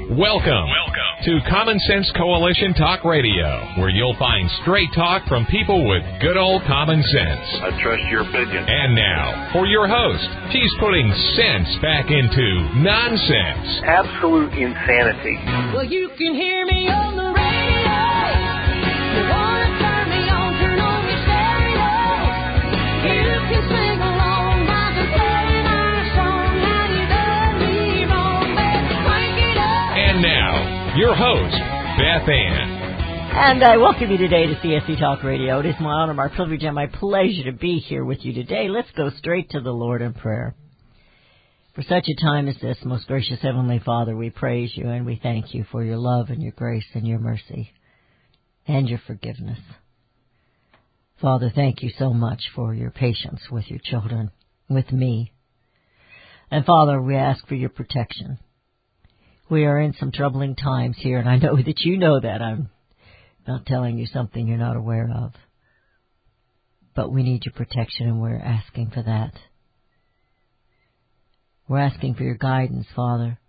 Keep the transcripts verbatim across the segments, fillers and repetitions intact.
Welcome, Welcome to Common Sense Coalition Talk Radio, where you'll find straight talk from people with good old common sense. I trust your opinion. And now, for your host, she's putting sense back into nonsense. Absolute insanity. Well, you can hear me on the radio. You want to turn me on, turn on your stereo. You can sing along, I can play my song. How you done me wrong, baby, crank it up. And now, your host, Beth Ann. And I welcome you today to C S C Talk Radio. It is my honor, my privilege, and my pleasure to be here with you today. Let's go straight to the Lord in prayer. For such a time as this, most gracious Heavenly Father, we praise you and we thank you for your love and your grace and your mercy and your forgiveness. Father, thank you so much for your patience with your children, with me. And Father, we ask for your protection. We are in some troubling times here, and I know that you know that. I'm not telling you something you're not aware of. But we need your protection, and we're asking for that. We're asking for your guidance, Father.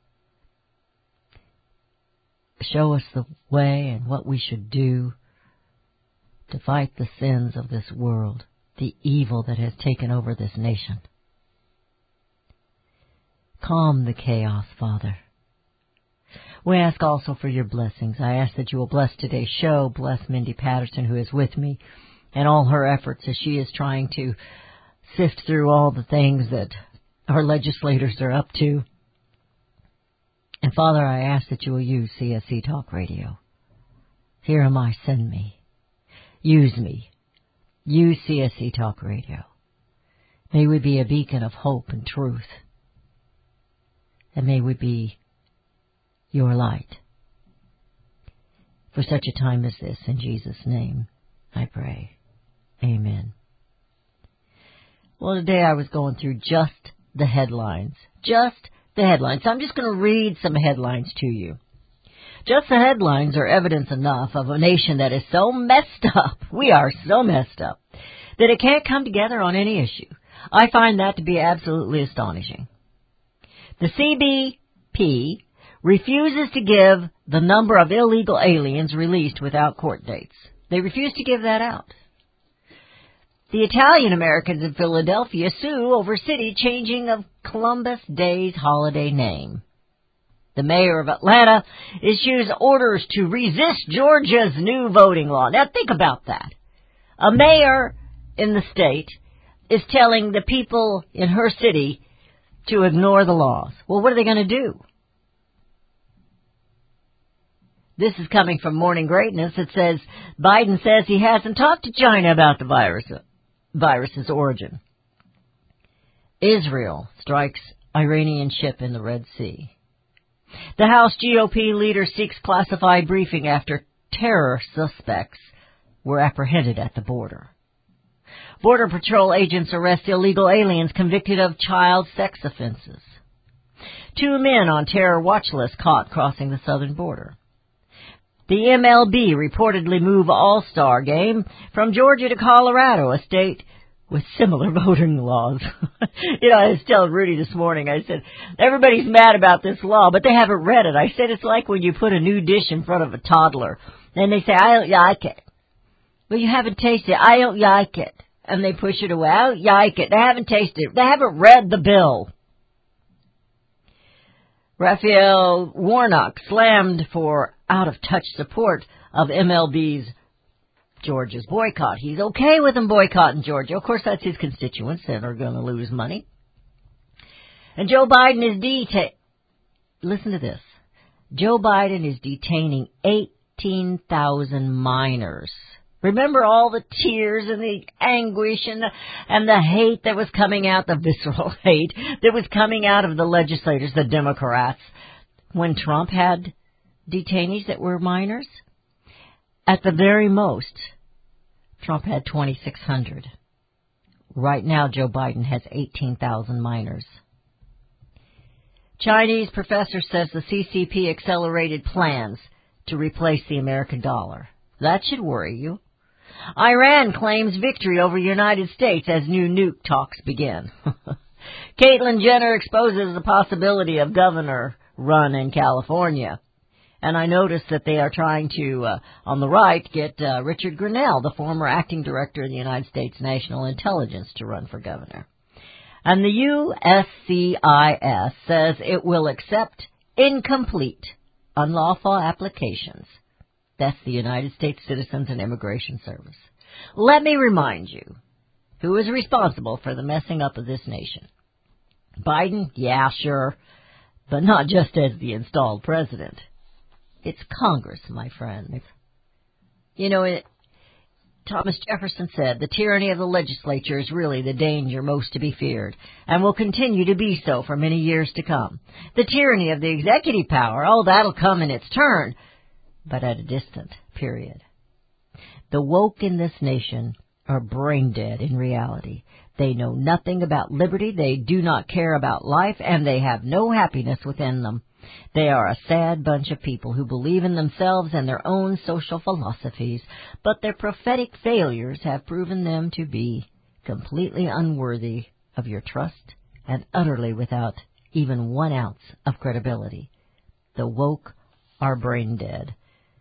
Show us the way and what we should do to fight the sins of this world, the evil that has taken over this nation. Calm the chaos, Father. We ask also for your blessings. I ask that you will bless today's show, bless Mindy Patterson, who is with me, and all her efforts as she is trying to sift through all the things that our legislators are up to. And Father, I ask that you will use C S C Talk Radio. Here am I, send me. Use me. Use C S C Talk Radio. May we be a beacon of hope and truth. And may we be your light. For such a time as this, in Jesus' name, I pray. Amen. Well, today I was going through just the headlines. Just the headlines. So I'm just going to read some headlines to you. Just the headlines are evidence enough of a nation that is so messed up. We are so messed up that it can't come together on any issue. I find that to be absolutely astonishing. The C B P refuses to give the number of illegal aliens released without court dates. They refuse to give that out. The Italian Americans in Philadelphia sue over city changing of Columbus Day's holiday name. The mayor of Atlanta issues orders to resist Georgia's new voting law. Now think about that. A mayor in the state is telling the people in her city to ignore the laws. Well, what are they going to do? This is coming from Morning Greatness. It says, Biden says he hasn't talked to China about the virus, virus's origin. Israel strikes Iranian ship in the Red Sea. The House G O P leader seeks classified briefing after terror suspects were apprehended at the border. Border Patrol agents arrest illegal aliens convicted of child sex offenses. Two men on terror watch list caught crossing the southern border. The M L B reportedly move All-Star game from Georgia to Colorado, a state with similar voting laws. You know, I was telling Rudy this morning, I said, everybody's mad about this law, but they haven't read it. I said, it's like when you put a new dish in front of a toddler, and they say, I don't like it. Well, you haven't tasted it. I don't like it. And they push it away. I don't like it. They haven't tasted it. They haven't read the bill. Raphael Warnock slammed for out-of-touch support of M L B's Georgia's boycott. He's okay with them boycotting Georgia. Of course, that's his constituents that are going to lose money. And Joe Biden is deta- Listen to this. Joe Biden is detaining eighteen thousand minors. Remember all the tears and the anguish and the, and the hate that was coming out, the visceral hate that was coming out of the legislators, the Democrats, when Trump had detainees that were minors? At the very most, Trump had twenty-six hundred. Right now, Joe Biden has eighteen thousand minors. Chinese professor says the C C P accelerated plans to replace the American dollar. That should worry you. Iran claims victory over United States as new nuke talks begin. Caitlyn Jenner exposes the possibility of governor run in California. And I noticed that they are trying to, uh, on the right, get uh, Richard Grinnell, the former acting director of the United States National Intelligence, to run for governor. And the U S C I S says it will accept incomplete, unlawful applications. That's the United States Citizens and Immigration Service. Let me remind you, who is responsible for the messing up of this nation? Biden? Yeah, sure, but not just as the installed president. It's Congress, my friends. You know, it, Thomas Jefferson said, the tyranny of the legislature is really the danger most to be feared, and will continue to be so for many years to come. The tyranny of the executive power, oh, that'll come in its turn, but at a distant period. The woke in this nation are brain dead in reality. They know nothing about liberty, they do not care about life, and they have no happiness within them. They are a sad bunch of people who believe in themselves and their own social philosophies, but their prophetic failures have proven them to be completely unworthy of your trust and utterly without even one ounce of credibility. The woke are brain dead.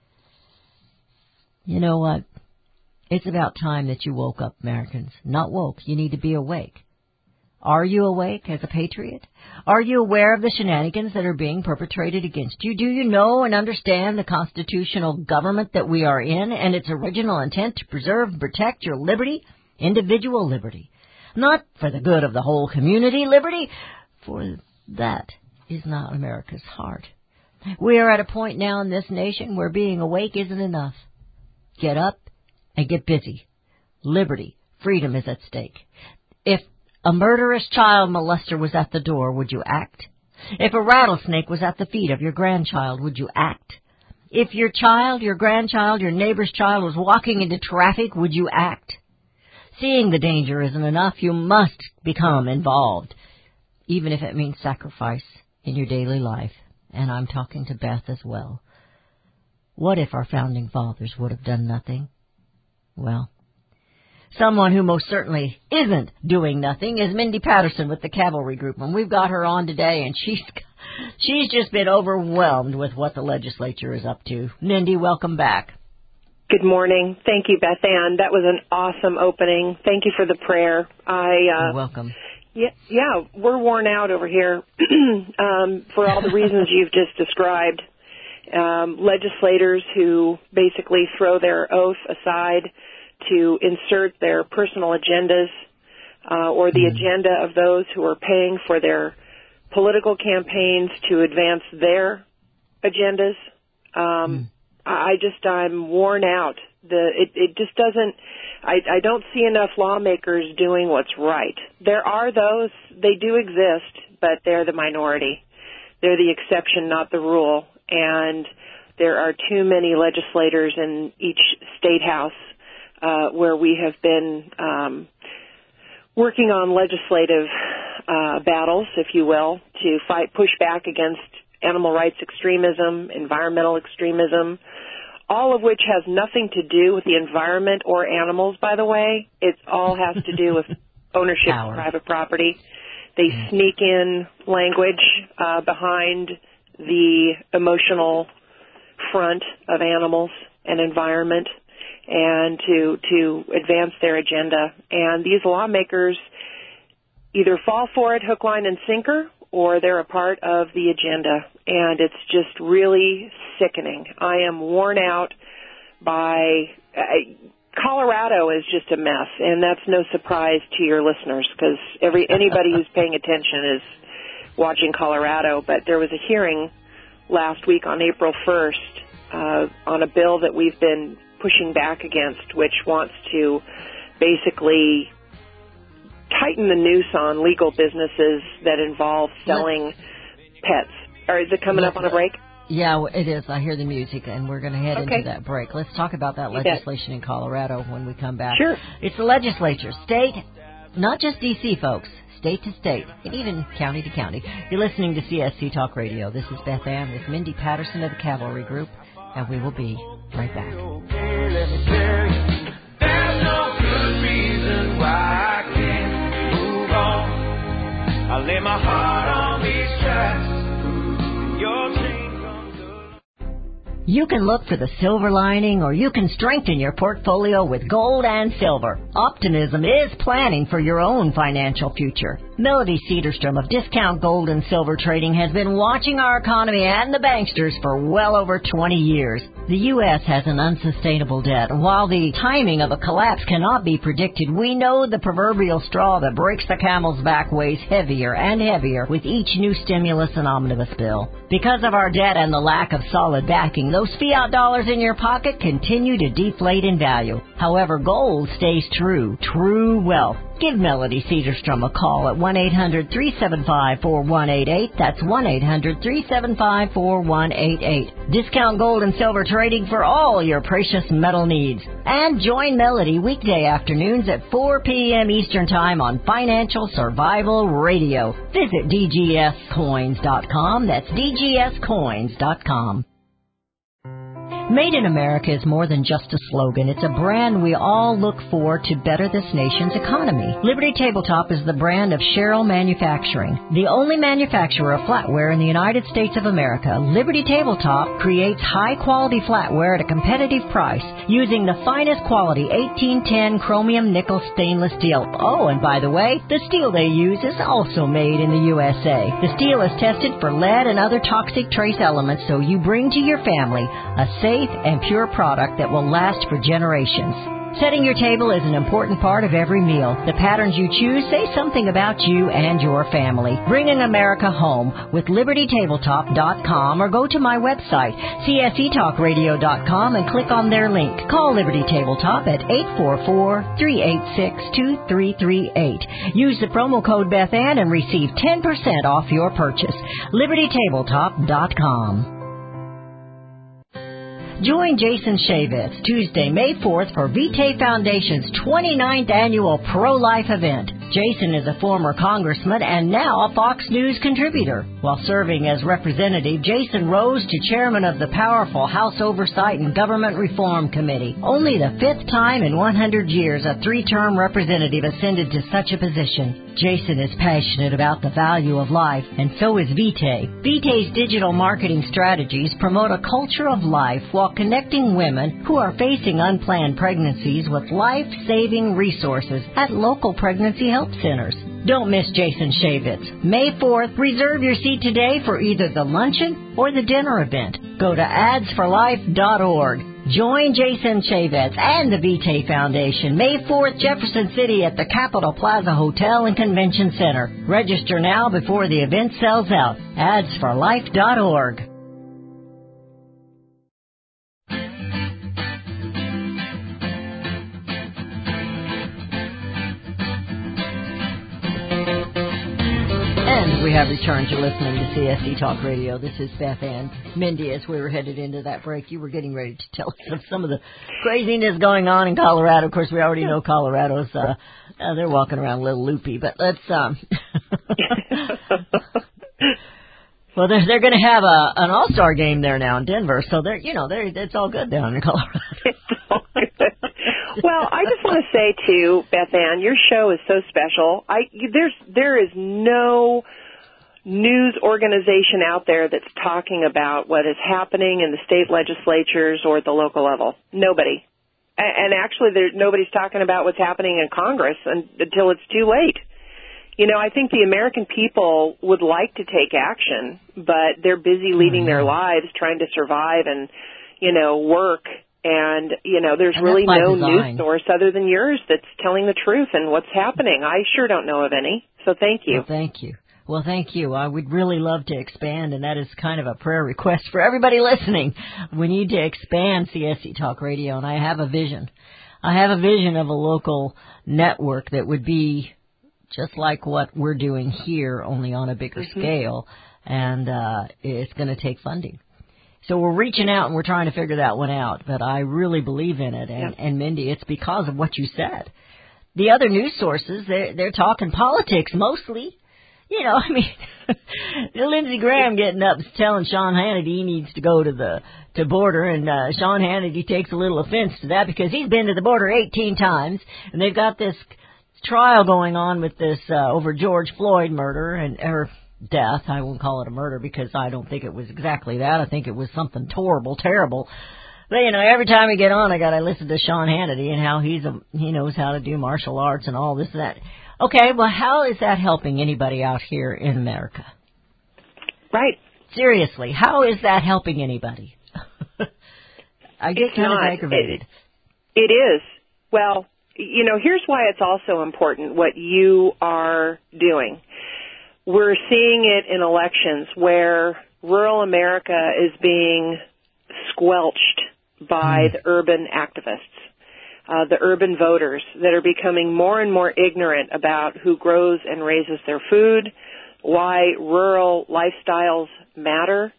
You know what? It's about time that you woke up, Americans. Not woke. You need to be awake. Are you awake as a patriot? Are you aware of the shenanigans that are being perpetrated against you? Do you know and understand the constitutional government that we are in and its original intent to preserve and protect your liberty, individual liberty? Not for the good of the whole community liberty, for that is not America's heart. We are at a point now in this nation where being awake isn't enough. Get up and get busy. Liberty, freedom is at stake. If a murderous child molester was at the door, would you act? If a rattlesnake was at the feet of your grandchild, would you act? If your child, your grandchild, your neighbor's child was walking into traffic, would you act? Seeing the danger isn't enough. You must become involved, even if it means sacrifice in your daily life. And I'm talking to Beth as well. What if our founding fathers would have done nothing? Well, someone who most certainly isn't doing nothing is Mindy Patterson with the Cavalry Group, and we've got her on today, and she's she's just been overwhelmed with what the legislature is up to. Mindy, welcome back. Good morning. Thank you, Beth Ann. That was an awesome opening. Thank you for the prayer. I uh, You're welcome. Yeah, yeah, we're worn out over here um, for all the reasons you've just described. Um, legislators who basically throw their oath aside to insert their personal agendas uh, or the mm. agenda of those who are paying for their political campaigns to advance their agendas. Um, mm. I just, I'm worn out. The it, it just doesn't, I, I don't see enough lawmakers doing what's right. There are those, they do exist, but they're the minority. They're the exception, not the rule. And there are too many legislators in each state house uh, where we have been um, working on legislative uh, battles, if you will, to fight, push back against animal rights extremism, environmental extremism, all of which has nothing to do with the environment or animals, by the way. It all has to do with ownership of private property. They sneak in language uh, behind the emotional front of animals and environment and to to advance their agenda. And these lawmakers either fall for it hook, line, and sinker, or they're a part of the agenda. And it's just really sickening. I am worn out by... Uh, Colorado is just a mess, and that's no surprise to your listeners because every anybody who's paying attention is watching Colorado. But there was a hearing last week on April first uh, on a bill that we've been pushing back against, which wants to basically tighten the noose on legal businesses that involve selling pets. Or is it coming up on a break? Yeah, it is. I hear the music, and we're going to head okay. into that break. Let's talk about that you legislation bet. in Colorado when we come back. Sure. It's the legislature, state, not just D C, folks, state to state, and even county to county. You're listening to C S C Talk Radio. This is Beth Ann with Mindy Patterson of the Cavalry Group, and we will be right back. Let me tell you, there's no good reason why I can't move on. I lay my heart on these tracks. Your chain comes along. You can look for the silver lining, or you can strengthen your portfolio with gold and silver. Optimism is planning for your own financial future. Melody Cedarstrom of Discount Gold and Silver Trading has been watching our economy and the banksters for well over twenty years. The U S has an unsustainable debt, and while the timing of a collapse cannot be predicted, we know the proverbial straw that breaks the camel's back weighs heavier and heavier with each new stimulus and omnibus bill. Because of our debt and the lack of solid backing, those fiat dollars in your pocket continue to deflate in value. However, gold stays true, true wealth. Give Melody Cedarstrom a call at one eight hundred three seven five four one eight eight. That's one eight hundred three seven five four one eight eight. Discount Gold and Silver Trading for all your precious metal needs. And join Melody weekday afternoons at four p.m. Eastern Time on Financial Survival Radio. Visit D G S coins dot com. That's D G S coins dot com. Made in America is more than just a slogan. It's a brand we all look for to better this nation's economy. Liberty Tabletop is the brand of Sherrill Manufacturing. The only manufacturer of flatware in the United States of America, Liberty Tabletop creates high-quality flatware at a competitive price using the finest quality eighteen ten chromium nickel stainless steel. Oh, and by the way, the steel they use is also made in the U S A. The steel is tested for lead and other toxic trace elements, so you bring to your family a safe and pure product that will last for generations. Setting your table is an important part of every meal. The patterns you choose say something about you and your family. Bringing America home with Liberty Tabletop dot com, or go to my website, C S E Talk Radio dot com, and click on their link. Call Liberty Tabletop at eight four four, three eight six, two three three eight. Use the promo code Beth Ann and receive ten percent off your purchase. Liberty Tabletop dot com. Join Jason Chavetz Tuesday, May fourth for Vitae Foundation's twenty-ninth annual pro-life event. Jason is a former congressman and now a Fox News contributor. While serving as representative, Jason rose to chairman of the powerful House Oversight and Government Reform Committee. Only the fifth time in one hundred years a three-term representative ascended to such a position. Jason is passionate about the value of life, and so is Vitae. Vitae's digital marketing strategies promote a culture of life while connecting women who are facing unplanned pregnancies with life-saving resources at local pregnancy health centers. Don't miss Jason Chavetz. May fourth, reserve your seat today for either the luncheon or the dinner event. Go to ads for life dot org. Join Jason Chavetz and the Vitae Foundation, May fourth, Jefferson City at the Capitol Plaza Hotel and Convention Center. Register now before the event sells out. ads for life dot org. And we have returned. You're listening to C S E Talk Radio. This is Beth Ann. Mindy, as we were headed into that break, you were getting ready to tell us of some of the craziness going on in Colorado. Of course, we already know Colorado's, uh, uh they're walking around a little loopy, but let's, um, well, they're, they're going to have a, an all-star game there now in Denver, so they're, you know, they're, it's all good down in Colorado. It's all good. Well, I just want to say too, Beth Ann, your show is so special. I there's there is no news organization out there that's talking about what is happening in the state legislatures or at the local level. Nobody. And actually, there, nobody's talking about what's happening in Congress until it's too late. You know, I think the American people would like to take action, but they're busy leading their lives, trying to survive and, you know, work. And, you know, there's and really no design. news source other than yours that's telling the truth and what's happening. I sure don't know of any. So thank you. Well, thank you. Well, thank you. I would really love to expand, and that is kind of a prayer request for everybody listening. We need to expand C S E Talk Radio, and I have a vision. I have a vision of a local network that would be just like what we're doing here, only on a bigger mm-hmm. scale, and uh, it's going to take funding. So we're reaching out and we're trying to figure that one out, but I really believe in it. And, yeah. and Mindy, it's because of what you said. The other news sources, they're, they're talking politics mostly. You know, I mean, Lindsey Graham getting up telling Sean Hannity he needs to go to the to border, and uh, Sean Hannity takes a little offense to that because he's been to the border eighteen times, and they've got this trial going on with this uh, over George Floyd murder, and or death. I won't call it a murder because I don't think it was exactly that. I think it was something horrible, terrible. But, you know, every time I get on, I got to listen to Sean Hannity and how he's a, he knows how to do martial arts and all this and that. Okay, well, how is that helping anybody out here in America? Right. Seriously, how is that helping anybody? I get It's kind not. of aggravated. It, it is. Well, you know, here's why it's also important what you are doing. We're seeing it in elections where rural America is being squelched by Mm. the urban activists, uh, the urban voters that are becoming more and more ignorant about who grows and raises their food, why rural lifestyles matter,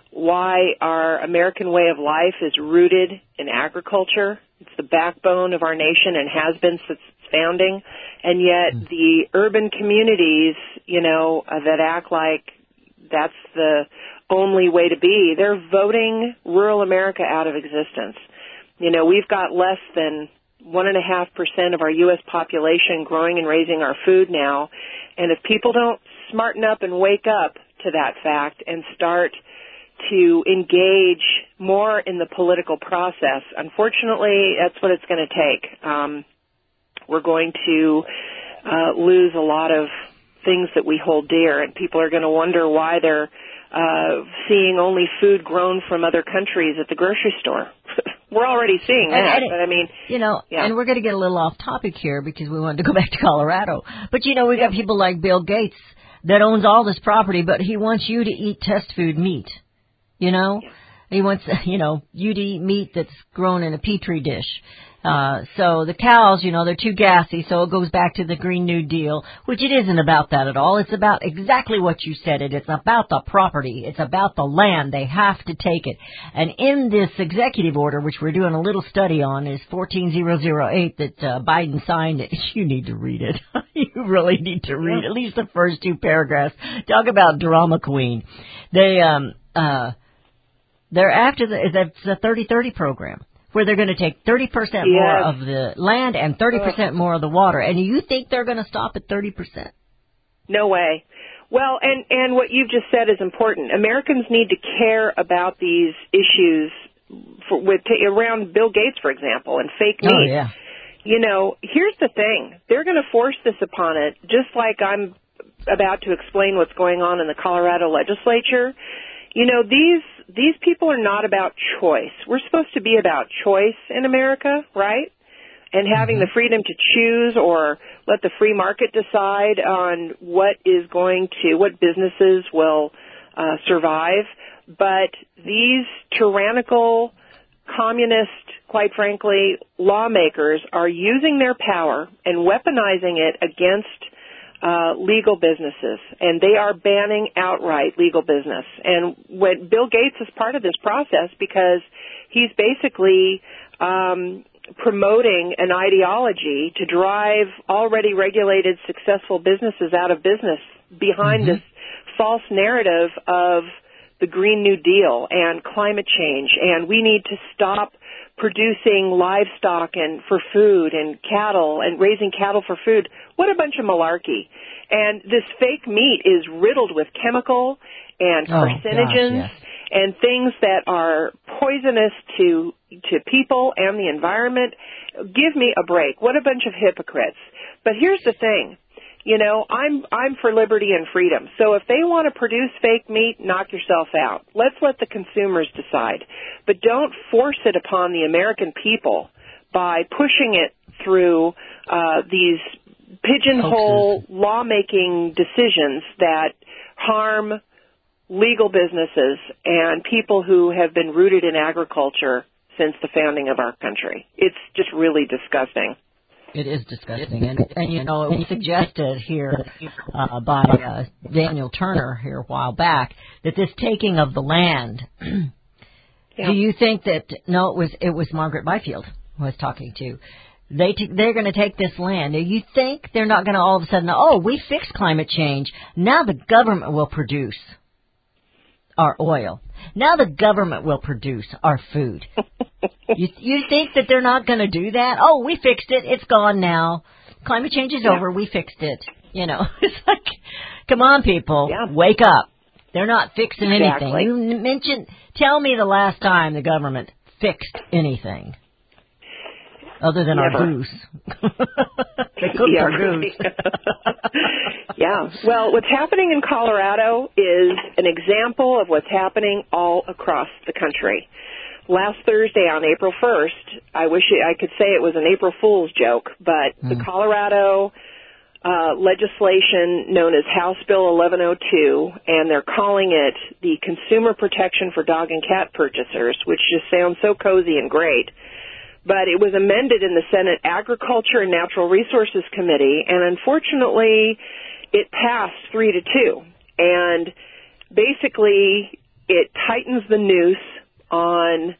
why our American way of life is rooted in agriculture. It's the backbone of our nation and has been since its founding. And yet mm. the urban communities, you know, uh, that act like that's the only way to be, they're voting rural America out of existence. You know, we've got less than one and a half percent of our U S population growing and raising our food now. And if people don't smarten up and wake up to that fact and start to engage more in the political process, unfortunately, that's what it's going to take. Um, we're going to uh, lose a lot of things that we hold dear, and people are going to wonder why they're uh, seeing only food grown from other countries at the grocery store. We're already seeing that, and, and but I mean, you know, yeah. and we're going to get a little off topic here because we wanted to go back to Colorado. But you know, we got people like Bill Gates that owns all this property, but he wants you to eat test food meat. You know, yeah. he wants, you know, you to eat meat that's grown in a petri dish. Uh, so the cows, you know, they're too gassy, so it goes back to the Green New Deal, which it isn't about that at all. It's about exactly what you said. It. It's about the property. It's about the land. They have to take it. And in this executive order, which we're doing a little study on, is fourteen thousand eight that uh, Biden signed. You need to read it. You really need to read yeah. at least the first two paragraphs. Talk about drama queen. They, um, uh, they're after the, it's a thirty thirty program, where they're going to take thirty percent yes. more of the land and thirty percent more of the water. And you think they're going to stop at thirty percent? No way. Well, and, and what you've just said is important. Americans need to care about these issues for, with, around Bill Gates, for example, and fake meat. Oh, yeah. You know, here's the thing. They're going to force this upon it, just like I'm about to explain what's going on in the Colorado legislature. You know, these these people are not about choice. We're supposed to be about choice in America, right? And having mm-hmm. the freedom to choose or let the free market decide on what is going to, what businesses will uh, survive. But these tyrannical, communist, quite frankly, lawmakers are using their power and weaponizing it against Uh, legal businesses, and they are banning outright legal business. And when Bill Gates is part of this process because he's basically um, promoting an ideology to drive already regulated, successful businesses out of business behind mm-hmm. this false narrative of the Green New Deal and climate change, and we need to stop producing livestock and for food and cattle and raising cattle for food. What a bunch of malarkey. And this fake meat is riddled with chemical and carcinogens oh, gosh, yes. and things that are poisonous to to people and the environment. Give me a break. What a bunch of hypocrites. But here's the thing. You know, I'm I'm for liberty and freedom. So if they want to produce fake meat, knock yourself out. Let's let the consumers decide. But don't force it upon the American people by pushing it through uh, these pigeonhole Hoaxes. lawmaking decisions that harm legal businesses and people who have been rooted in agriculture since the founding of our country. It's just really disgusting. It is disgusting, and, and you know, it was suggested here uh, by uh, Daniel Turner here a while back that this taking of the land. yeah. Do you think that? No, it was it was Margaret Byfield who I was talking to. They t- they're going to take this land. Do you think they're not going to all of a sudden? Oh, we fixed climate change. Now the government will produce our oil. Now the government will produce our food. You, you think that they're not going to do that? Oh, we fixed it. It's gone now. Climate change is yeah. over. We fixed it. You know, it's like, Come on, people. Yeah. Wake up. They're not fixing Exactly. anything. You mentioned, tell me the last time the government fixed anything. Other than Never. our goose. They cooked Yeah, our really. goose. Yeah. Well, what's happening in Colorado is an example of what's happening all across the country. Last Thursday on April first, I wish it, I could say it was an April Fool's joke, but mm. the Colorado uh, legislation known as House Bill eleven oh two, and they're calling it the Consumer Protection for Dog and Cat Purchasers, which just sounds so cozy and great. But it was amended in the Senate Agriculture and Natural Resources Committee, and unfortunately, it passed three to two. And basically, it tightens the noose on,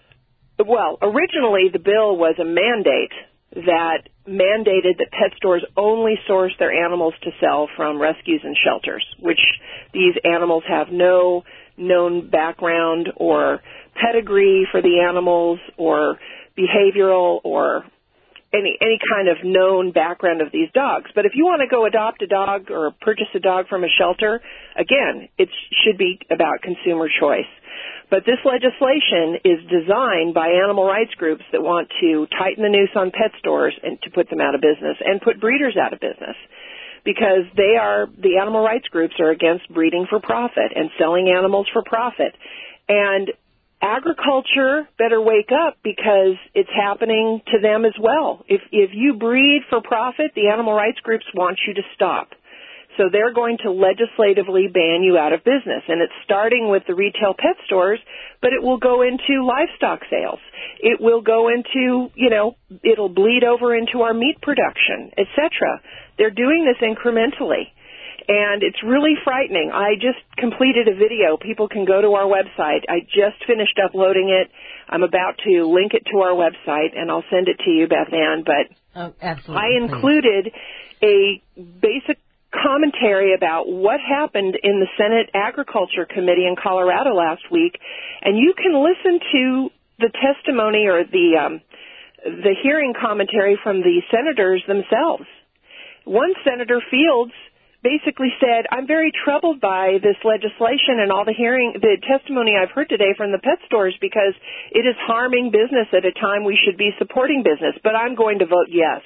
well, originally the bill was a mandate that mandated that pet stores only source their animals to sell from rescues and shelters, which these animals have no known background or pedigree for the animals or behavioral or any any kind of known background of these dogs. But if you want to go adopt a dog or purchase a dog from a shelter, again, it should be about consumer choice. But this legislation is designed by animal rights groups that want to tighten the noose on pet stores and to put them out of business and put breeders out of business, because they are, the animal rights groups are against breeding for profit and selling animals for profit. And agriculture better wake up, because it's happening to them as well. If if you breed for profit, the animal rights groups want you to stop. So they're going to legislatively ban you out of business. And it's starting with the retail pet stores, but it will go into livestock sales. It will go into, you know, it'll bleed over into our meat production, et cetera. They're doing this incrementally. And it's really frightening. I just completed a video. People can go to our website. I just finished uploading it. I'm about to link it to our website, and I'll send it to you, Beth Ann. But oh, absolutely, I included a basic commentary about what happened in the Senate Agriculture Committee in Colorado last week, and you can listen to the testimony or the um, the hearing commentary from the senators themselves. One Senator, Fields, basically said, I'm very troubled by this legislation and all the hearing, the testimony I've heard today from the pet stores, because it is harming business at a time we should be supporting business, but I'm going to vote yes.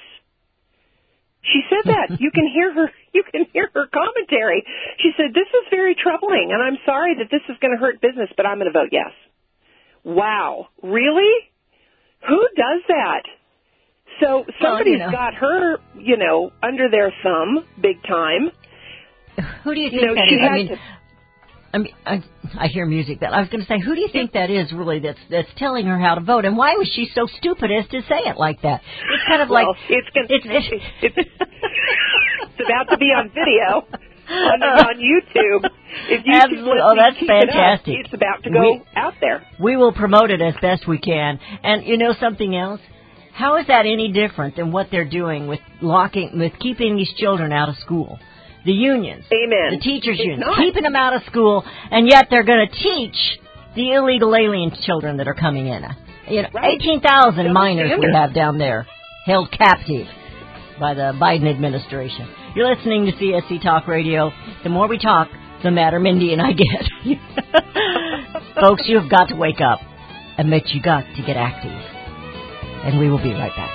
She said that. You can hear her, you can hear her commentary. She said, this is very troubling, and I'm sorry that this is going to hurt business, but I'm going to vote yes. Wow. Really? Who does that? So somebody's well, you know. got her, you know, under their thumb, big time. Who do you think you know, that she is? had I mean, to, I mean, I, I hear music. But I was going to say, who do you think that is really that's that's telling her how to vote? And why was she so stupid as to say it like that? It's kind of well, like it's, gonna, it's, it's, it's, it's about to be on video on, on YouTube. If you Absolutely. Oh, that's fantastic. It up, it's about to go we, out there. We will promote it as best we can. And you know something else? How is that any different than what they're doing with locking, with keeping these children out of school? The unions, Amen. the teachers' it's unions, not. keeping them out of school, and yet they're going to teach the illegal alien children that are coming in. You know, right. eighteen thousand Double minors standard. we have down there held captive by the Biden administration. You're listening to C S C Talk Radio. The more we talk, the madder Mindy and I get. Folks, you have got to wake up. Admit you got to get active. And we will be right back.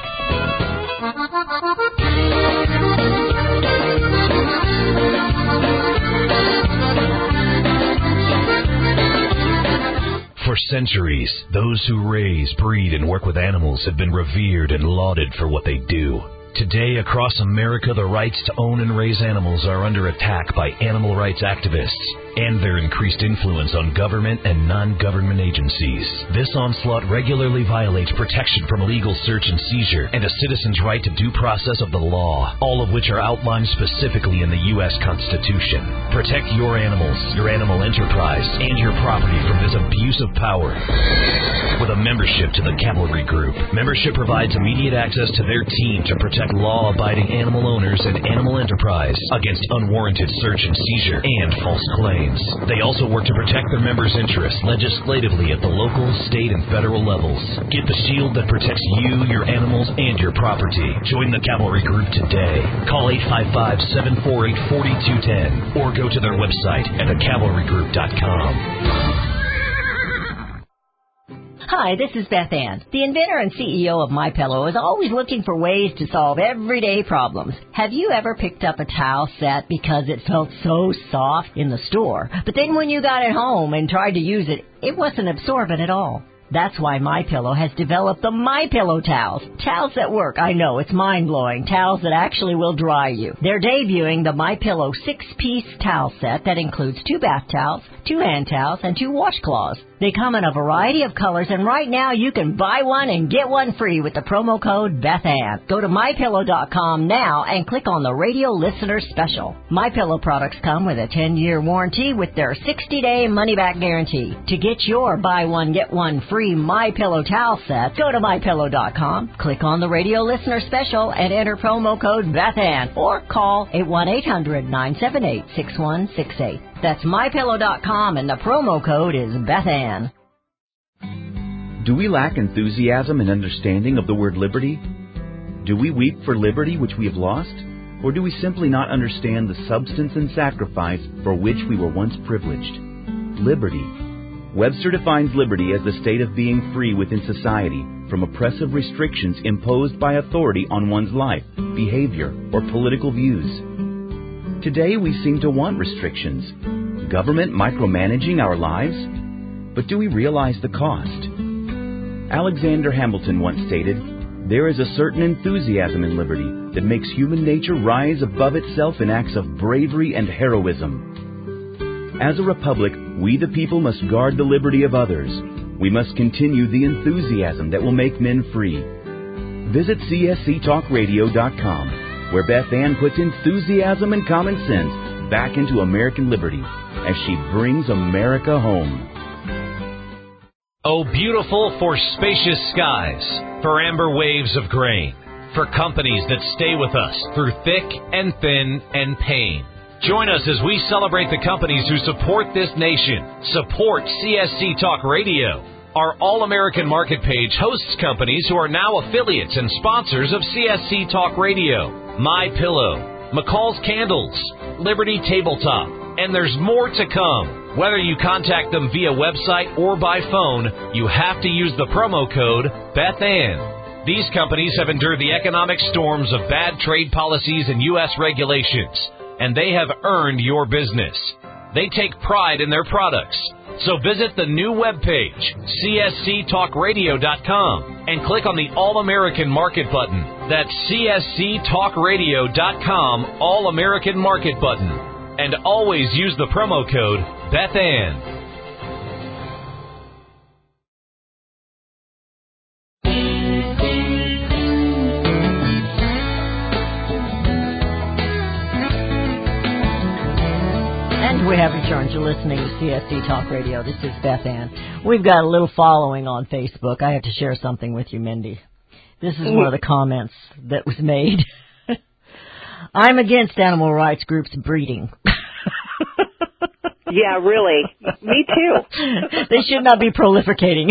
For centuries, those who raise, breed, and work with animals have been revered and lauded for what they do. Today, across America, the rights to own and raise animals are under attack by animal rights activists and their increased influence on government and non-government agencies. This onslaught regularly violates protection from illegal search and seizure and a citizen's right to due process of the law, all of which are outlined specifically in the U S Constitution. Protect your animals, your animal enterprise, and your property from this abuse of power. With a membership to the Cavalry Group, membership provides immediate access to their team to protect law-abiding animal owners and animal enterprise against unwarranted search and seizure and false claims. claims. They also work to protect their members' interests legislatively at the local, state, and federal levels. Get the shield that protects you, your animals, and your property. Join the Cavalry Group today. Call eight five five, seven four eight, four two one zero or go to their website at the cavalry group dot com. Hi, this is Beth Ann. The inventor and C E O of MyPillow is always looking for ways to solve everyday problems. Have you ever picked up a towel set because it felt so soft in the store, but then when you got it home and tried to use it, it wasn't absorbent at all? That's why MyPillow has developed the MyPillow towels. Towels that work. I know, it's mind-blowing. Towels that actually will dry you. They're debuting the MyPillow six-piece towel set that includes two bath towels, two hand towels, and two washcloths. They come in a variety of colors, and right now you can buy one and get one free with the promo code BethAnn. Go to my pillow dot com now and click on the radio listener special. MyPillow products come with a ten-year warranty with their sixty-day money-back guarantee. To get your buy one, get one free MyPillow towel set, go to my pillow dot com, click on the radio listener special, and enter promo code BethAnn, or call eight one eight hundred, nine seven eight, six one six eight. That's my pillow dot com, and the promo code is BethAnn. Do we lack enthusiasm and understanding of the word liberty? Do we weep for liberty which we have lost? Or do we simply not understand the substance and sacrifice for which we were once privileged? Liberty. Webster defines liberty as the state of being free within society from oppressive restrictions imposed by authority on one's life, behavior, or political views. Today we seem to want restrictions, government micromanaging our lives. But do we realize the cost? Alexander Hamilton once stated, "There is a certain enthusiasm in liberty that makes human nature rise above itself in acts of bravery and heroism." As a republic, we the people must guard the liberty of others. We must continue the enthusiasm that will make men free. Visit C S C talk radio dot com, where Beth Ann puts enthusiasm and common sense back into American liberty as she brings America home. Oh, beautiful for spacious skies, for amber waves of grain, for companies that stay with us through thick and thin and pain. Join us as we celebrate the companies who support this nation. Support C S C Talk Radio. Our All-American Market page hosts companies who are now affiliates and sponsors of C S C Talk Radio. MyPillow, McCall's Candles, Liberty Tabletop, and there's more to come. Whether you contact them via website or by phone, you have to use the promo code BethAnn. These companies have endured the economic storms of bad trade policies and U S regulations, and they have earned your business. They take pride in their products. So visit the new webpage, C S C talk radio dot com, and click on the All-American Market button. That's C S C talk radio dot com, All-American Market button. And always use the promo code BethAnn. And we have returned to listening to C S C Talk Radio. This is Beth Ann. We've got a little following on Facebook. I have to share something with you, Mindy. This is one of the comments that was made. I'm against animal rights groups breeding. Yeah, really. Me too. They should not be prolificating.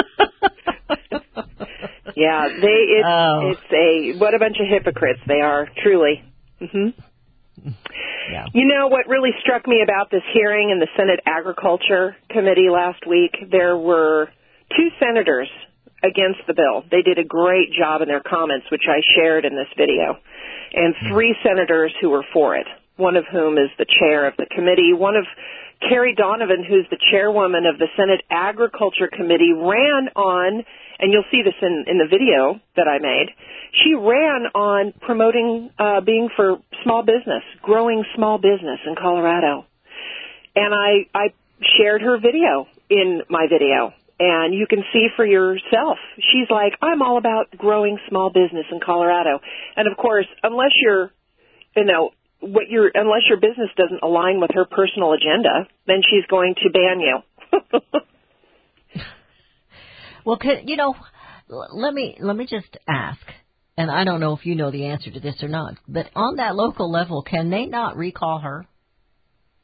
Yeah, they. It's, oh. it's a what a bunch of hypocrites they are. Truly. Mhm. Yeah. You know what really struck me about this hearing in the Senate Agriculture Committee last week? There were two senators against the bill. They did a great job in their comments, which I shared in this video, and three senators who were for it, one of whom is the chair of the committee. One of Carrie Donovan, who's the chairwoman of the Senate Agriculture Committee, ran on, and you'll see this in, in the video that I made, she ran on promoting uh, being for small business, growing small business in Colorado. And I, I shared her video in my video, and you can see for yourself. She's like, I'm all about growing small business in Colorado. And, of course, unless you're, you know, what your unless your business doesn't align with her personal agenda, then she's going to ban you. Well, can, you know, let me let me just ask, and I don't know if you know the answer to this or not, but on that local level, can they not recall her?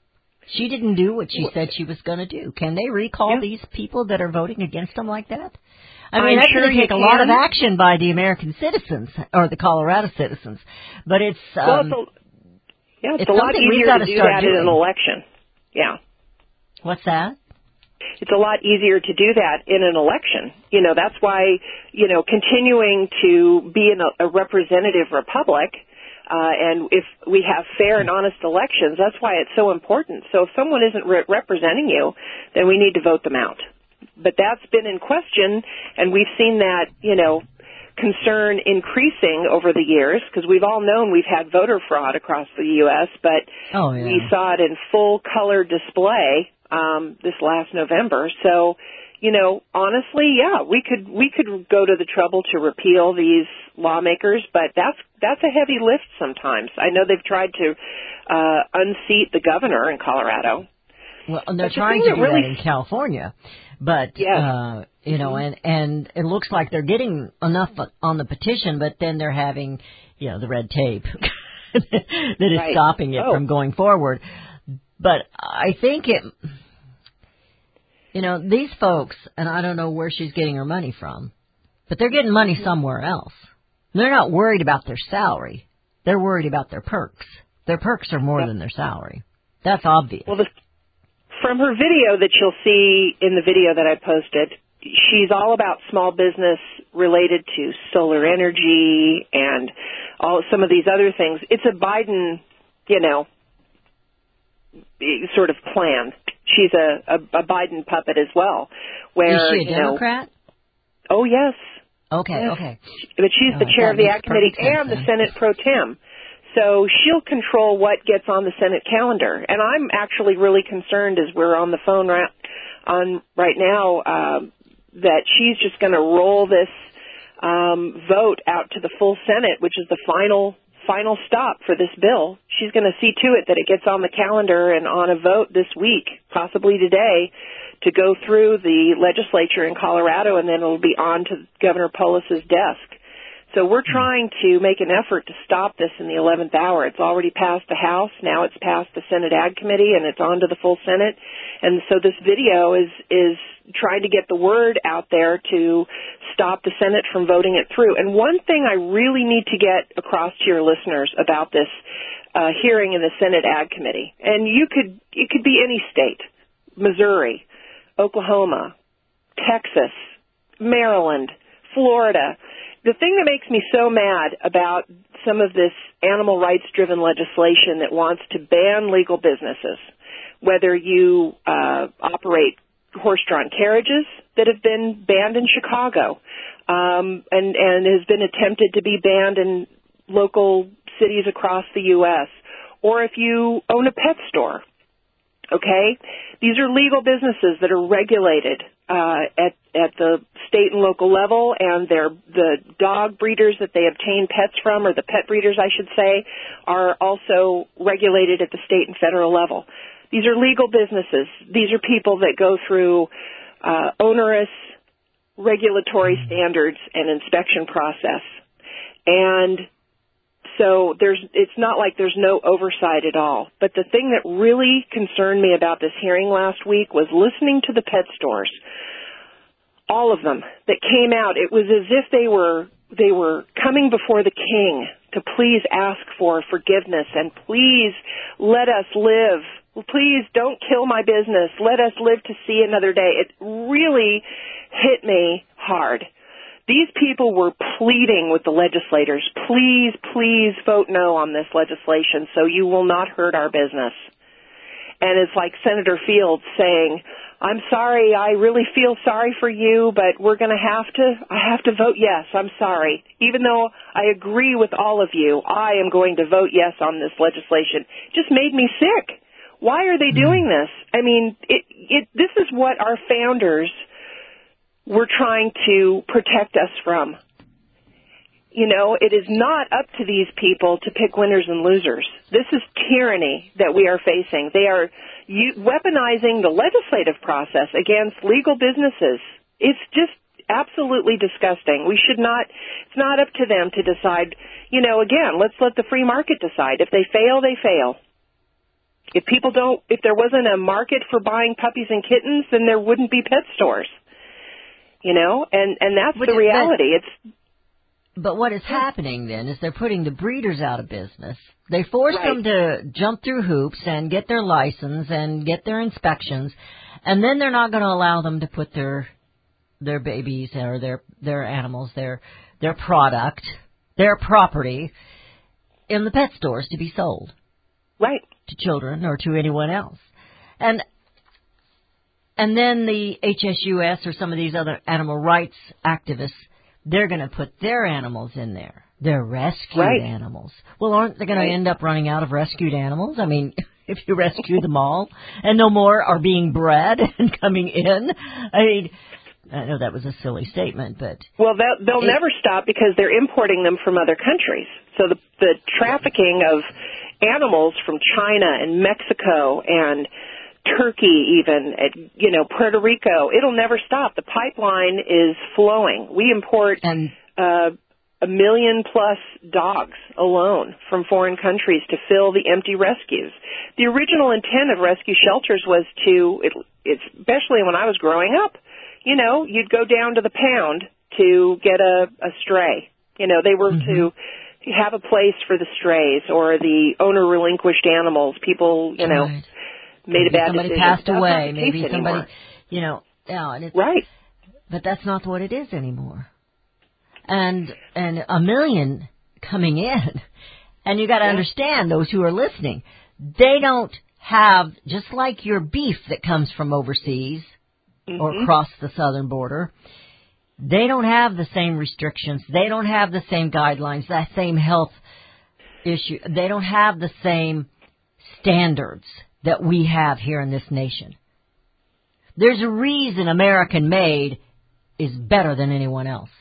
She didn't do what she said she was going to do. Can they recall Yeah. these people that are voting against them like that? I mean, I'm that's sure going to you take a lot of can. action by the American citizens or the Colorado citizens. But it's um, well, it's a, yeah, it's, it's a lot something we've easier gotta to do start that in an doing. election. Yeah. what's that? It's a lot easier to do that in an election. You know, that's why, you know, continuing to be in a, a representative republic, uh, and if we have fair and honest elections, that's why it's so important. So if someone isn't re- representing you, then we need to vote them out. But that's been in question, and we've seen that, you know, concern increasing over the years, because we've all known we've had voter fraud across the U S, but Oh, yeah. we saw it in full color display um, this last November. So, you know, honestly, yeah, we could we could go to the trouble to repeal these lawmakers, but that's that's a heavy lift sometimes. I know they've tried to uh, unseat the governor in Colorado. Well, and they're But the trying thing to that do really- that in California, but Yes. uh, you know, and and it looks like they're getting enough on the petition, but then they're having, you know, the red tape that is Right. stopping it Oh. from going forward. But I think it, you know, these folks, and I don't know where she's getting her money from, but they're getting money somewhere else. They're not worried about their salary. They're worried about their perks. Their perks are more Yep. than their salary. That's obvious. Well, the, from her video that you'll see in the video that I posted, she's all about small business related to solar energy and all some of these other things. It's a Biden, you know, sort of plan. She's a, a, a Biden puppet as well. Where, Is she a you know, Democrat? oh, yes. Okay, Yes. okay. But she's All the right, chair that of the makes Ag Committee perfect sense and the then. Senate pro tem. So she'll control what gets on the Senate calendar. And I'm actually really concerned as we're on the phone right, on right now um, that she's just going to roll this um, vote out to the full Senate, which is the final final stop for this bill. She's going to see to it that it gets on the calendar and on a vote this week, possibly today, to go through the legislature in Colorado, and then it'll be on to Governor Polis's desk. So we're trying to make an effort to stop this in the eleventh hour. It's already passed the House. Now it's passed the Senate Ag Committee, and it's on to the full Senate. And so this video is is trying to get the word out there to stop the Senate from voting it through. And one thing I really need to get across to your listeners about this uh, hearing in the Senate Ag Committee, and you could it could be any state, Missouri, Oklahoma, Texas, Maryland, Florida. The thing that makes me so mad about some of this animal rights-driven legislation that wants to ban legal businesses, whether you uh, operate horse-drawn carriages that have been banned in Chicago um, and, and has been attempted to be banned in local cities across the U S, or if you own a pet store. Okay? These are legal businesses that are regulated uh, at at the state and local level, and they're the dog breeders that they obtain pets from, or the pet breeders, I should say, are also regulated at the state and federal level. These are legal businesses. These are people that go through uh, onerous regulatory standards and inspection process. And so there's, it's not like there's no oversight at all. But the thing that really concerned me about this hearing last week was listening to the pet stores, all of them that came out. It was as if they were they were coming before the king to please ask for forgiveness and please let us live. Please don't kill my business. Let us live to see another day. It really hit me hard. These people were pleading with the legislators, please, please vote no on this legislation so you will not hurt our business. And it's like Senator Fields saying, I'm sorry, I really feel sorry for you, but we're going to have to, I have to vote yes, I'm sorry. Even though I agree with all of you, I am going to vote yes on this legislation. It just made me sick. Why are they doing this? I mean, it, it, this is what our founders were trying to protect us from. You know, it is not up to these people to pick winners and losers. This is tyranny that we are facing. They are u- weaponizing the legislative process against legal businesses. It's just absolutely disgusting. We should not, it's not up to them to decide, you know, again, let's let the free market decide. If they fail, they fail. If people don't, if there wasn't a market for buying puppies and kittens, then there wouldn't be pet stores. You know, and and that's But the it- reality. It's But what is happening then is they're putting the breeders out of business. They force Right. them to jump through hoops and get their license and get their inspections, and then they're not going to allow them to put their their babies or their their animals, their their product, their property in the pet stores to be sold right. to children or to anyone else. And and then the H S U S or some of these other animal rights activists, they're going to put their animals in there. Their rescued Right. animals. Well, aren't they going Right. to end up running out of rescued animals? I mean, if you rescue them all and no more are being bred and coming in. I mean, I know that was a silly statement, but Well, they'll, they'll It- never stop because they're importing them from other countries. So the the trafficking of animals from China and Mexico and Turkey, even at, you know, Puerto Rico, it'll never stop. The pipeline is flowing. We import and uh, a million plus dogs alone from foreign countries to fill the empty rescues. The original intent of rescue shelters was to, it, it's, especially when I was growing up, you know, you'd go down to the pound to get a, a stray. You know, they were Mm-hmm. to have a place for the strays or the owner relinquished animals. People, you know, right. made a Maybe bad somebody decision. passed That's not away. the Maybe case somebody, anymore. you know, yeah, and it's, Right. but that's not what it is anymore. And and a million coming in, and you got to Yeah. understand those who are listening. They don't have, just like your beef that comes from overseas or Mhm. across the southern border. They don't have the same restrictions. They don't have the same guidelines. That same health issue. They don't have the same standards that we have here in this nation. There's a reason American made is better than anyone else.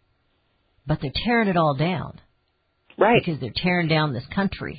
But they're tearing it all down Right. because they're tearing down this country.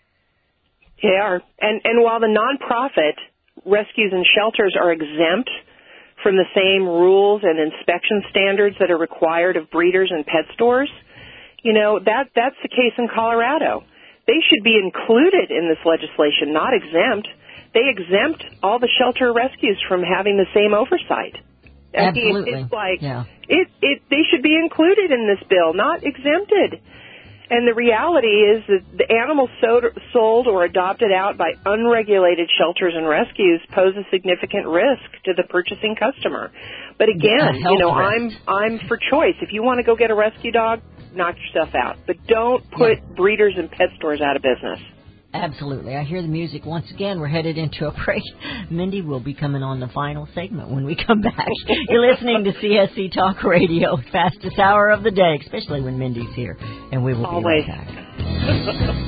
They are. And, and while the nonprofit rescues and shelters are exempt from the same rules and inspection standards that are required of breeders and pet stores, you know, that, that's the case in Colorado. They should be included in this legislation, not exempt. They exempt all the shelter rescues from having the same oversight. I mean, Absolutely. It's like, Yeah. it, it, they should be included in this bill, not exempted. And the reality is that the animals sold, sold or adopted out by unregulated shelters and rescues pose a significant risk to the purchasing customer. But again, A you know, health I'm risk. I'm for choice. If you want to go get a rescue dog, knock yourself out. But don't put Yeah. breeders and pet stores out of business. Absolutely. I hear the music. Once again, we're headed into a break. Mindy will be coming on the final segment when we come back. You're listening to C S C Talk Radio, fastest hour of the day, especially when Mindy's here. And we will Always. be right back.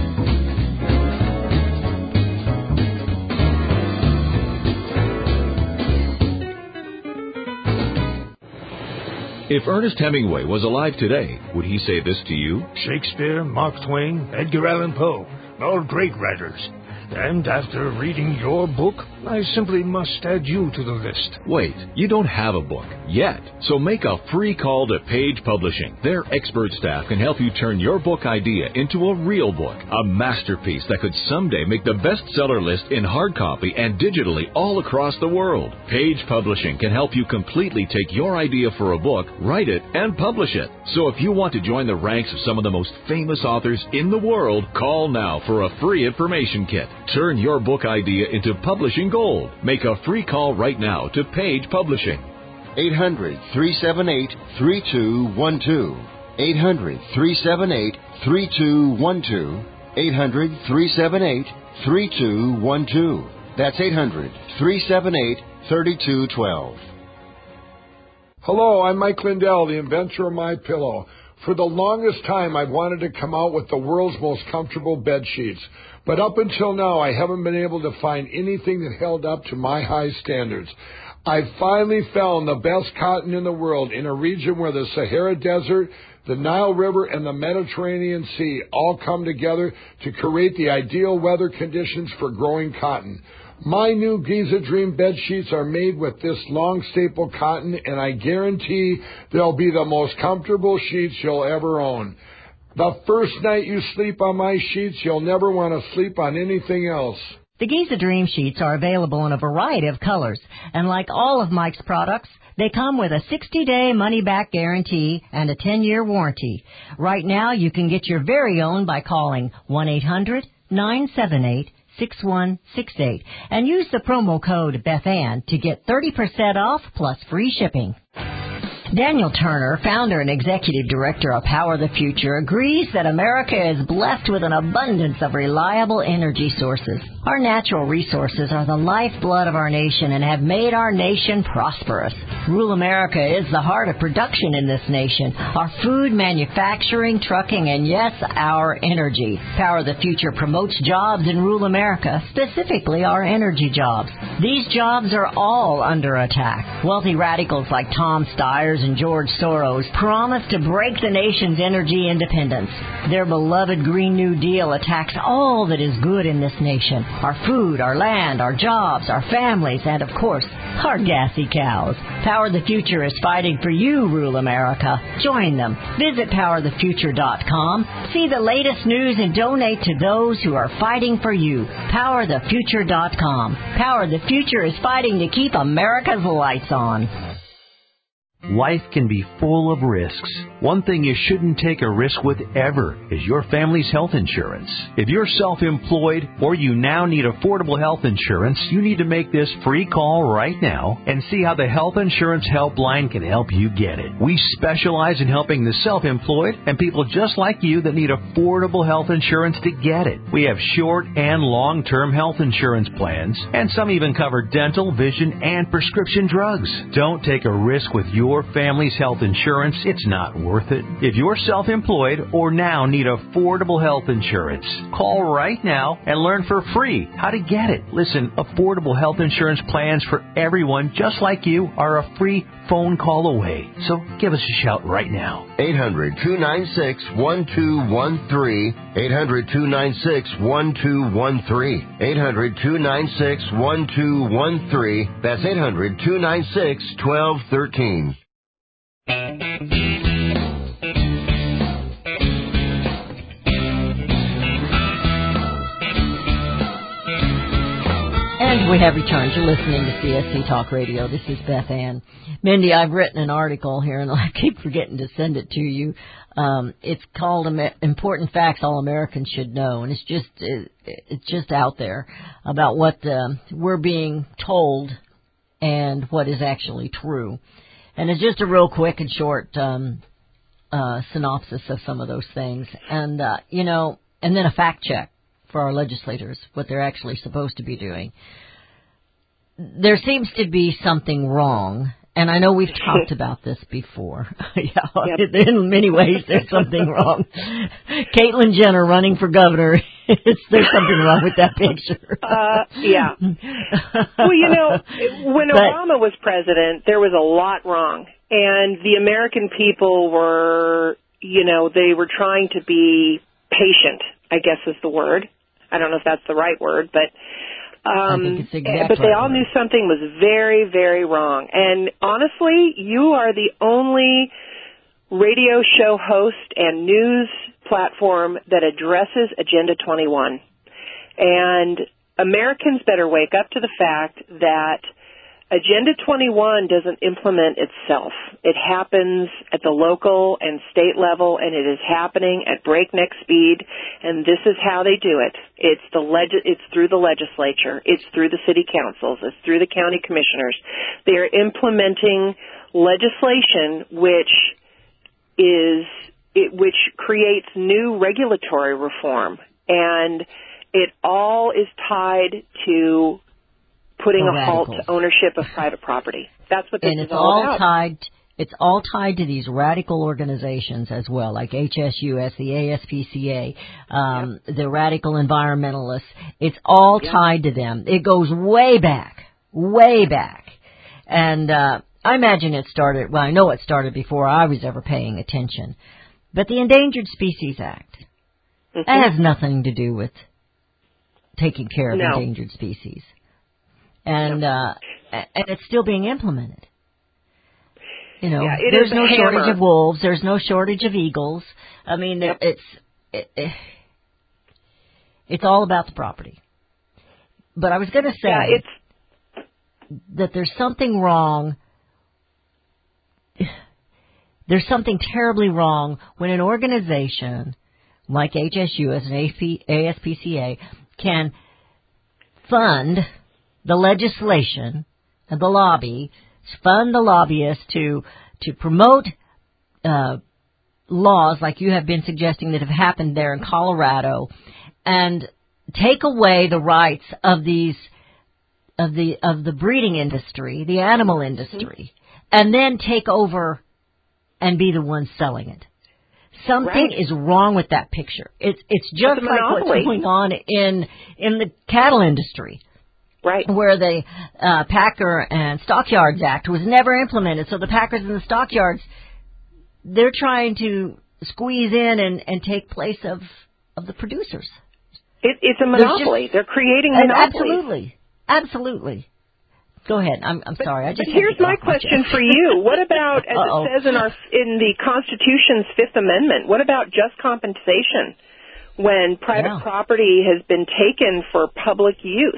If Ernest Hemingway was alive today, would he say this to you? Shakespeare, Mark Twain, Edgar Allan Poe, all great writers. And after reading your book, I simply must add you to the list. Wait, you don't have a book yet. So make a free call to Page Publishing. Their expert staff can help you turn your book idea into a real book, a masterpiece that could someday make the bestseller list in hard copy and digitally all across the world. Page Publishing can help you completely take your idea for a book, write it, and publish it. So if you want to join the ranks of some of the most famous authors in the world, call now for a free information kit. Turn your book idea into publishing gold. Make a free call right now to Page Publishing. eight hundred, three seven eight, three two one two. eight hundred, three seven eight, three two one two. eight hundred, three seven eight, three two one two. That's eight hundred, three seven eight, three two one two. Hello, I'm Mike Lindell, the inventor of My Pillow. For the longest time, I've wanted to come out with the world's most comfortable bed sheets. But up until now, I haven't been able to find anything that held up to my high standards. I finally found the best cotton in the world in a region where the Sahara Desert, the Nile River, and the Mediterranean Sea all come together to create the ideal weather conditions for growing cotton. My new Giza Dream bed sheets are made with this long staple cotton, and I guarantee they'll be the most comfortable sheets you'll ever own. The first night you sleep on my sheets, you'll never want to sleep on anything else. The Giza Dream Sheets are available in a variety of colors, and like all of Mike's products, they come with a sixty-day money-back guarantee and a ten-year warranty. Right now, you can get your very own by calling one eight hundred nine seven eight six one six eight and use the promo code BethAnn to get thirty percent off plus free shipping. Daniel Turner, founder and executive director of Power the Future, agrees that America is blessed with an abundance of reliable energy sources. Our natural resources are the lifeblood of our nation and have made our nation prosperous. Rural America is the heart of production in this nation. Our food, manufacturing, trucking, and yes, our energy. Power the Future promotes jobs in rural America, specifically our energy jobs. These jobs are all under attack. Wealthy radicals like Tom Stiers and George Soros promise to break the nation's energy independence. Their beloved Green New Deal attacks all that is good in this nation. Our food, our land, our jobs, our families, and of course, our gassy cows. Power the Future is fighting for you, rural America. Join them. Visit power the future dot com. See the latest news and donate to those who are fighting for you. power the future dot com. Power the Future is fighting to keep America's lights on. Life can be full of risks. One thing you shouldn't take a risk with ever is your family's health insurance. If you're self-employed or you now need affordable health insurance, you need to make this free call right now and see how the Health Insurance Helpline can help you get it. We specialize in helping the self-employed and people just like you that need affordable health insurance to get it. We have short and long-term health insurance plans, and some even cover dental, vision, and prescription drugs. Don't take a risk with your Your family's health insurance. It's not worth it. If you're self-employed or now need affordable health insurance, call right now and learn for free how to get it. Listen, affordable health insurance plans for everyone just like you are a free phone call away. So give us a shout right now. eight hundred two nine six one two one three. eight hundred two nine six one two one three. eight hundred two nine six one two one three. That's eight hundred two nine six one two one three. And we have returned. You're listening to C S C Talk Radio. This is Beth Ann. Mindy, I've written an article here, and I keep forgetting to send it to you. Um, it's called "Important Facts All Americans Should Know," and it's just it's just out there about what uh, we're being told and what is actually true. And it's just a real quick and short um, uh, synopsis of some of those things, and uh, you know, and then a fact check for our legislators, what they're actually supposed to be doing. There seems to be something wrong, and I know we've talked about this before. yeah, yep. In many ways, there's something wrong. Caitlyn Jenner running for governor, there's something wrong with that picture. uh, yeah. Well, you know, when but, Obama was president, there was a lot wrong, and the American people were, you know, they were trying to be patient, I guess is the word. I don't know if that's the right word, but um, I think it's the exact but they right all word. knew something was very, very wrong. And honestly, you are the only radio show host and news platform that addresses Agenda twenty-one. And Americans better wake up to the fact that Agenda twenty-one doesn't implement itself. It happens at the local and state level, and it is happening at breakneck speed, and this is how they do it. It's the leg- it's through the legislature. It's through the city councils. It's through the county commissioners. They are implementing legislation which is it, which creates new regulatory reform, and it all is tied to putting a halt to ownership of private property. That's what this and is it's all all about. tied. It's all tied to these radical organizations as well, like H S U S, the A S P C A, um, yep. the radical environmentalists. It's all yep. tied to them. It goes way back, way back. And uh, I imagine it started, well, I know it started before I was ever paying attention. But the Endangered Species Act, mm-hmm. that has nothing to do with taking care of no. endangered species. And no. uh, and it's still being implemented. You know, yeah, there's no hammer. shortage of wolves. There's no shortage of eagles. I mean, yep. it's it, it, it's all about the property. but I was going to say yeah, it's, that there's something wrong. There's something terribly wrong when an organization like H S U as an A S P C A can fund the legislation and the lobby, fund the lobbyists to to promote uh, laws like you have been suggesting that have happened there in Colorado, and take away the rights of these of the of the breeding industry, the animal industry, mm-hmm. and then take over and be the one selling it. Something right. is wrong with that picture. It's it's just like what's going on in in the cattle industry. Right. Where the uh, Packer and Stockyards Act was never implemented. So the Packers and the Stockyards, they're trying to squeeze in and, and take place of, of the producers. It, it's a monopoly. Just, they're creating monopolies. Absolutely. Absolutely. Go ahead. I'm I'm but, sorry. I just but here's my question for you. What about, as Uh-oh. it says in our in the Constitution's Fifth Amendment, what about just compensation when private yeah. property has been taken for public use?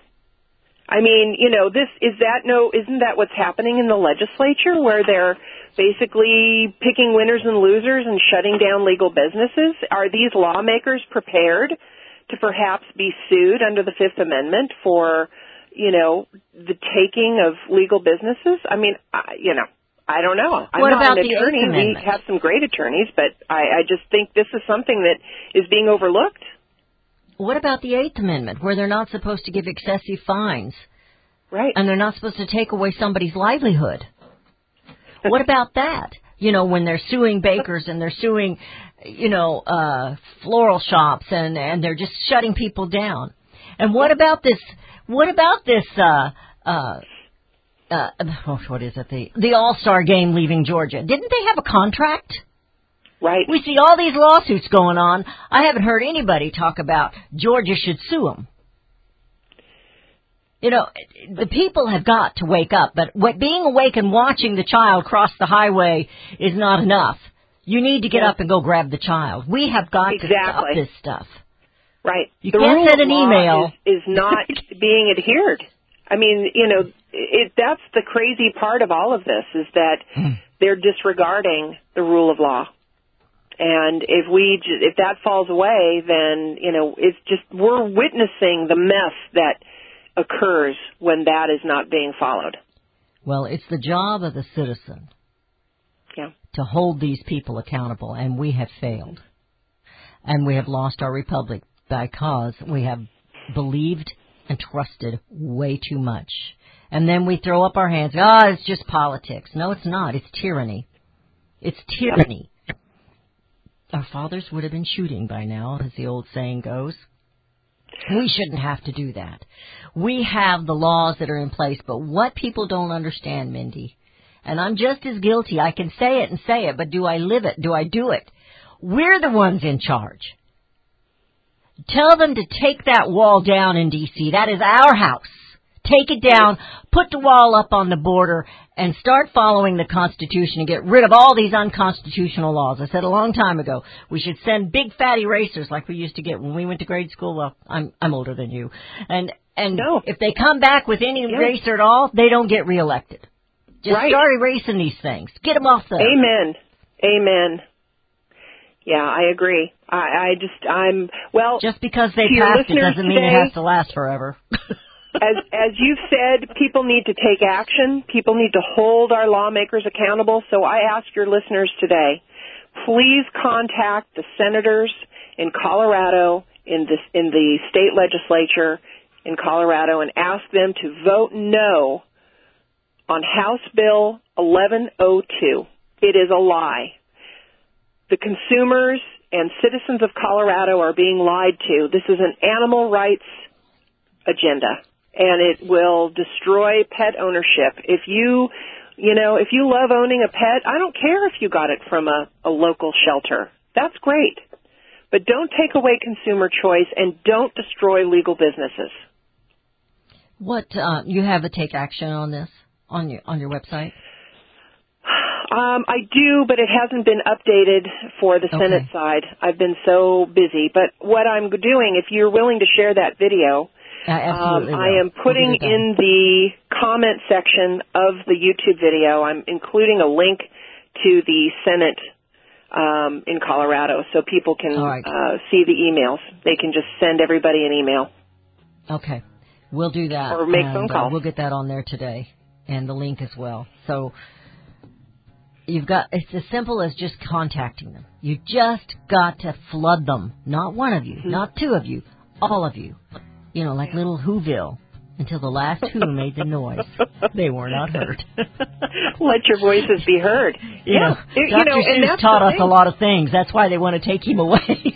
I mean, you know, this is that no, isn't that what's happening in the legislature where they're basically picking winners and losers and shutting down legal businesses? Are these lawmakers prepared to perhaps be sued under the Fifth Amendment for, you know, the taking of legal businesses? I mean, I, you know, I don't know. I'm what not about an the attorney. Eighth We Amendment? have some great attorneys, but I, I just think this is something that is being overlooked. What about the Eighth Amendment, where they're not supposed to give excessive fines? Right. And they're not supposed to take away somebody's livelihood. What about that? You know, when they're suing bakers and they're suing, you know, uh, floral shops and, and they're just shutting people down. And what about this, what about this, uh, uh, uh, oh, what is it, the, the All-Star game leaving Georgia? Didn't they have a contract? Right. We see all these lawsuits going on. I haven't heard anybody talk about Georgia should sue them. You know, the people have got to wake up, but what, being awake and watching the child cross the highway is not enough. You need to get yeah. up and go grab the child. We have got exactly. to stop this stuff. Right. You the can't rule send of an law email. Is, is not being adhered. I mean, you know, it, that's the crazy part of all of this is that they're disregarding the rule of law. And if we, if that falls away, then, you know, it's just, we're witnessing the mess that occurs when that is not being followed. Well, it's the job of the citizen yeah. to hold these people accountable, and we have failed. And we have lost our republic because we have believed and trusted way too much. And then we throw up our hands, ah, oh, it's just politics. No, it's not. It's tyranny. It's tyranny. Our fathers would have been shooting by now, as the old saying goes. We shouldn't have to do that. We have the laws that are in place, but what people don't understand, Mindy, and I'm just as guilty, I can say it and say it, but do I live it? Do I do it? We're the ones in charge. Tell them to take that wall down in D C That is our house. Take it down, put the wall up on the border, and start following the Constitution and get rid of all these unconstitutional laws. I said a long time ago, we should send big fat erasers like we used to get when we went to grade school. Well, I'm I'm older than you. And and no. if they come back with any yeah. eraser at all, they don't get reelected. Just right. start erasing these things. Get them off the... Amen. Amen. Yeah, I agree. I, I just, I'm, well... Just because they to passed it doesn't mean today, it has to last forever. as as you've said, people need to take action. People need to hold our lawmakers accountable. So I ask your listeners today, please contact the senators in Colorado, in this in the state legislature in Colorado, and ask them to vote no on House Bill eleven oh two. It is a lie. The consumers and citizens of Colorado are being lied to. This is an animal rights agenda, and it will destroy pet ownership. If you, you know, if you love owning a pet, I don't care if you got it from a, a local shelter. That's great. But don't take away consumer choice and don't destroy legal businesses. What, uh, you have a take action on this on your on your website? Um, I do, but it hasn't been updated for the Okay. Senate side. I've been so busy. But what I'm doing, if you're willing to share that video, I absolutely um, will. I am putting We'll in the comment section of the YouTube video, I'm including a link to the Senate um, in Colorado so people can right. uh, see the emails. They can just send everybody an email. Okay. We'll do that. Or make and, phone uh, calls. we'll get that on there today, and the link as well. So you've got, it's as simple as just contacting them. You just got to flood them. Not one of you, Mm-hmm. not two of you, all of you. You know, like little Whoville, until the last who made the noise. They were not heard. Let your voices be heard. You yeah. know, You Doctor know, and Seuss that's taught the us thing. a lot of things. That's why they want to take him away.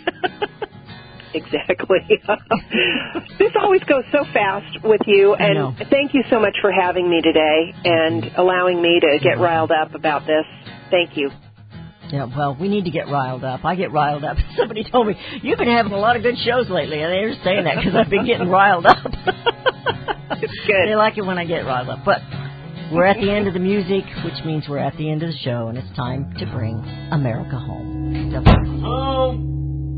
Exactly. This always goes so fast with you, I know. and thank you so much for having me today and allowing me to get riled up about this. Thank you. Yeah, well, we need to get riled up. I get riled up. Somebody told me, you've been having a lot of good shows lately, and they're saying that because I've been getting riled up. It's good. They like it when I get riled up. But we're at the end of the music, which means we're at the end of the show, and it's time to bring America home. Home.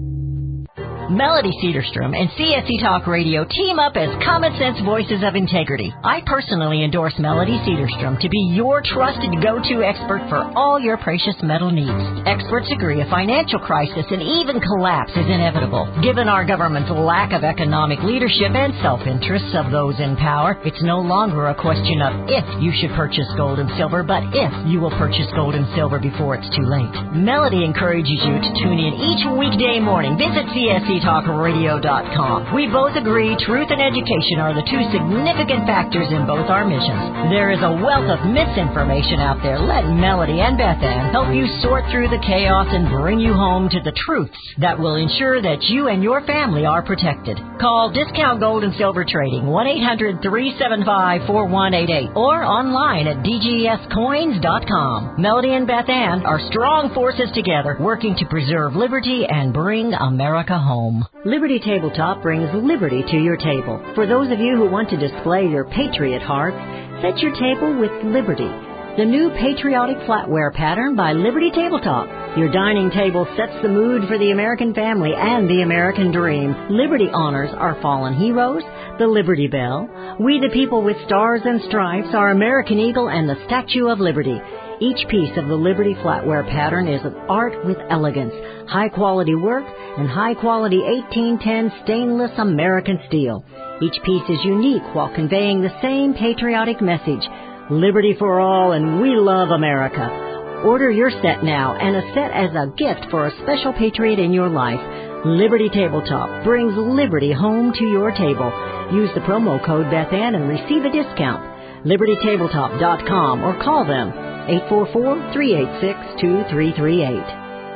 Melody Cedarstrom and C S C Talk Radio team up as Common Sense Voices of Integrity. I personally endorse Melody Cedarstrom to be your trusted go-to expert for all your precious metal needs. Experts agree a financial crisis and even collapse is inevitable. Given our government's lack of economic leadership and self-interests of those in power, it's no longer a question of if you should purchase gold and silver, but if you will purchase gold and silver before it's too late. Melody encourages you to tune in each weekday morning. Visit C S C talk radio dot com. We both agree truth and education are the two significant factors in both our missions. There is a wealth of misinformation out there. Let Melody and Beth Ann help you sort through the chaos and bring you home to the truths that will ensure that you and your family are protected. Call Discount Gold and Silver Trading, one eight hundred three seven five four one eight eight, or online at d g s coins dot com. Melody and Beth Ann are strong forces together, working to preserve liberty and bring America home. Liberty Tabletop brings liberty to your table. For those of you who want to display your patriot heart, set your table with Liberty, the new patriotic flatware pattern by Liberty Tabletop. Your dining table sets the mood for the American family and the American dream. Liberty honors our fallen heroes, the Liberty Bell, We the People with Stars and Stripes, our American Eagle, and the Statue of Liberty. Each piece of the Liberty flatware pattern is an art with elegance, high-quality work, and high-quality eighteen ten stainless American steel. Each piece is unique while conveying the same patriotic message, liberty for all, and we love America. Order your set now, and a set as a gift for a special patriot in your life. Liberty Tabletop brings liberty home to your table. Use the promo code Beth Ann and receive a discount. liberty tabletop dot com or call them eight four four, three eight six, two three three eight.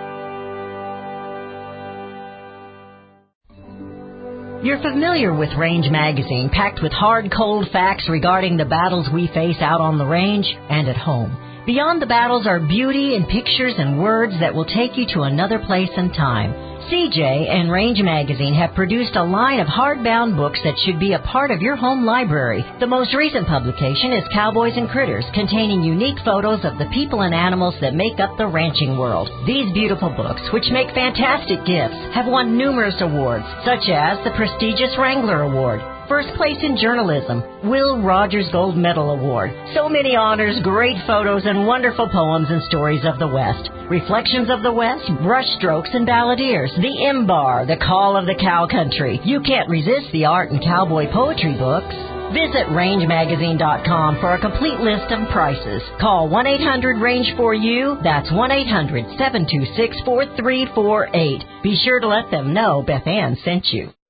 You're familiar with Range Magazine, packed with hard, cold facts regarding the battles we face out on the range and at home. Beyond the battles are beauty and pictures and words that will take you to another place and time. C J and Range Magazine have produced a line of hardbound books that should be a part of your home library. The most recent publication is Cowboys and Critters, containing unique photos of the people and animals that make up the ranching world. These beautiful books, which make fantastic gifts, have won numerous awards, such as the prestigious Wrangler Award, First Place in Journalism, Will Rogers Gold Medal Award. So many honors, great photos, and wonderful poems and stories of the West. Reflections of the West, Brushstrokes and Balladeers, The M-Bar, The Call of the Cow Country. You can't resist the art and cowboy poetry books. Visit range magazine dot com for a complete list of prices. Call one eight hundred range four U. That's one eight hundred seven two six four three four eight. Be sure to let them know Beth Ann sent you.